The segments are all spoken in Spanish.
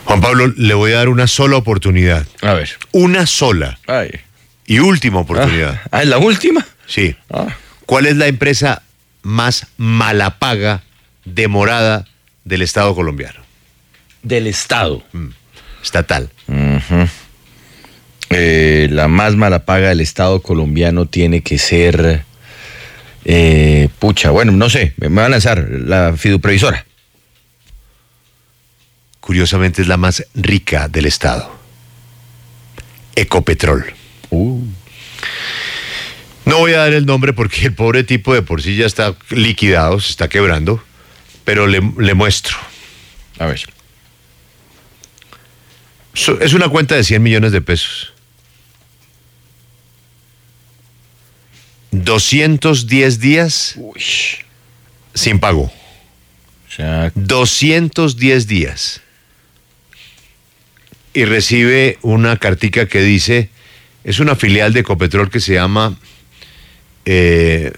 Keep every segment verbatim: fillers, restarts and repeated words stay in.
Juan Pablo, le voy a dar una sola oportunidad. A ver. Una sola. Ay. Y última oportunidad. Ah, ¿es la última? Sí. Ah. ¿Cuál es la empresa más mala paga, demorada del Estado colombiano? Del Estado. Mm. Estatal. Uh-huh. eh, la más mala paga del Estado colombiano tiene que ser... Eh, pucha, bueno, no sé, me va a lanzar la fiduprevisora. Curiosamente es la más rica del Estado. Ecopetrol. Uh. No voy a dar el nombre porque el pobre tipo de por sí ya está liquidado, se está quebrando, pero le, le muestro. A ver. So, es una cuenta de cien millones de pesos. doscientos diez días Uy. sin pago. O sea, doscientos diez días. Y recibe una cartica que dice, es una filial de Ecopetrol que se llama eh,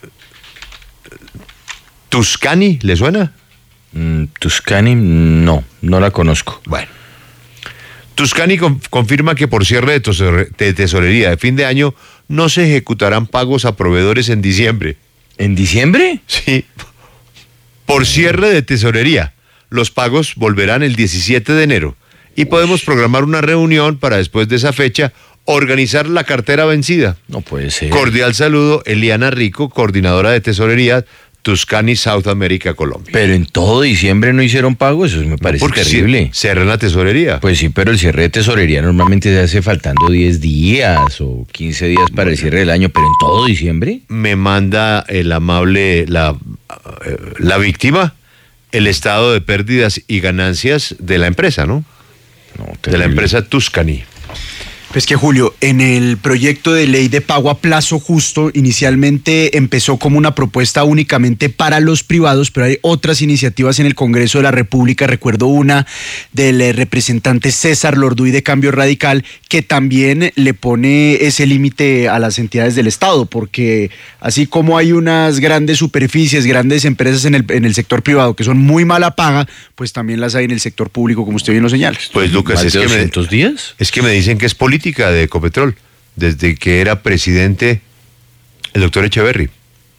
Tuscany, ¿le suena? mm, Tuscany, no, no la conozco. Bueno. Tuscany con, confirma que por cierre de, tesore, de tesorería de fin de año no se ejecutarán pagos a proveedores en diciembre. ¿En diciembre? Sí. Por cierre de tesorería. Los pagos volverán el diecisiete de enero. Y podemos programar una reunión para después de esa fecha organizar la cartera vencida. No puede ser. Cordial saludo, Eliana Rico, coordinadora de tesorería, Tuscany South America, Colombia. Pero en todo diciembre no hicieron pago, eso me parece Porque terrible. Cierran la tesorería. Pues sí, pero el cierre de tesorería normalmente se hace faltando diez días o quince días para el cierre del año, pero en todo diciembre. Me manda el amable, la, la víctima, el estado de pérdidas y ganancias de la empresa, ¿no? No, De la terrible. empresa Tuscany. Pues que Julio, en el proyecto de ley de pago a plazo justo, inicialmente empezó como una propuesta únicamente para los privados, pero hay otras iniciativas en el Congreso de la República, recuerdo una del eh, representante César Lorduy de Cambio Radical, que también le pone ese límite a las entidades del Estado, porque así como hay unas grandes superficies, grandes empresas en el, en el sector privado que son muy mala paga, pues también las hay en el sector público, como usted bien lo señala. Pues Lucas, ¿Más es de que, me, doscientos días? es que me dicen que es política de Ecopetrol, desde que era presidente el doctor Echeverry.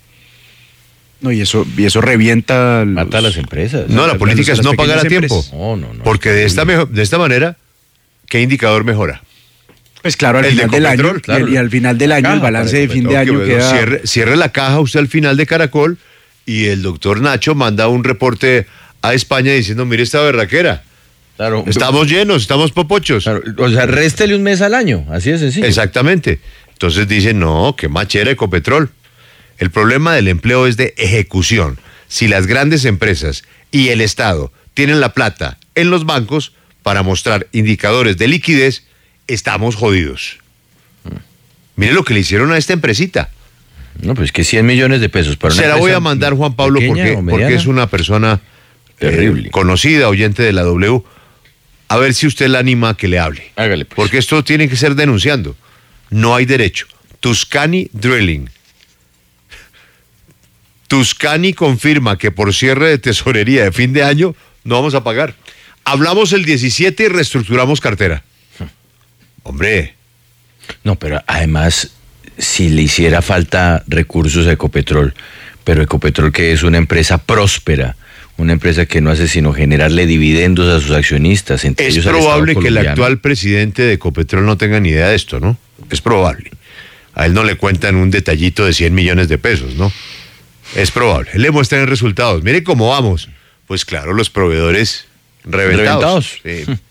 No, y eso, y eso revienta... los- Mata a las empresas. No, la política es no pagar a tiempo. No, no, no. Porque de esta, mejo- de esta manera, ¿qué indicador mejora? Pues claro, al El de final del año, Ecopetrol, claro. y, y al final del año, Caja el balance para de fin de No, año que, queda... cierre, cierre la caja usted al final de Caracol y el doctor Nacho manda un reporte a España diciendo, mire esta berraquera, Claro, estamos llenos, estamos popochos. claro, o sea, réstele un mes al año, así de sencillo. Exactamente. Entonces dicen, no, qué machera Ecopetrol. El problema del empleo es de ejecución. Si las grandes empresas y el Estado tienen la plata en los bancos para mostrar indicadores de liquidez, estamos jodidos. Mire lo que le hicieron a esta empresita. No, pues que cien millones de pesos para una Se la voy empresa a mandar, Juan Pablo, pequeña porque, o porque mediana. es una persona eh, Terrible. conocida, oyente de la W. A ver si usted la anima a que le hable. Hágale, pues. Porque esto tiene que ser denunciando. No hay derecho. Tuscany Drilling. Tuscany confirma que por cierre de tesorería de fin de año no vamos a pagar. Hablamos el diecisiete y reestructuramos cartera. Hombre, No, pero además, si le hiciera falta recursos a Ecopetrol, pero Ecopetrol que es una empresa próspera, una empresa que no hace sino generarle dividendos a sus accionistas. Entre es ellos al probable Estado que el colombiano. actual presidente de Ecopetrol no tenga ni idea de esto, ¿no? Es probable. A él no le cuentan un detallito de cien millones de pesos, ¿no? Es probable. Le muestran resultados. Mire cómo vamos. Pues claro, los proveedores reventados. Reventados. Sí.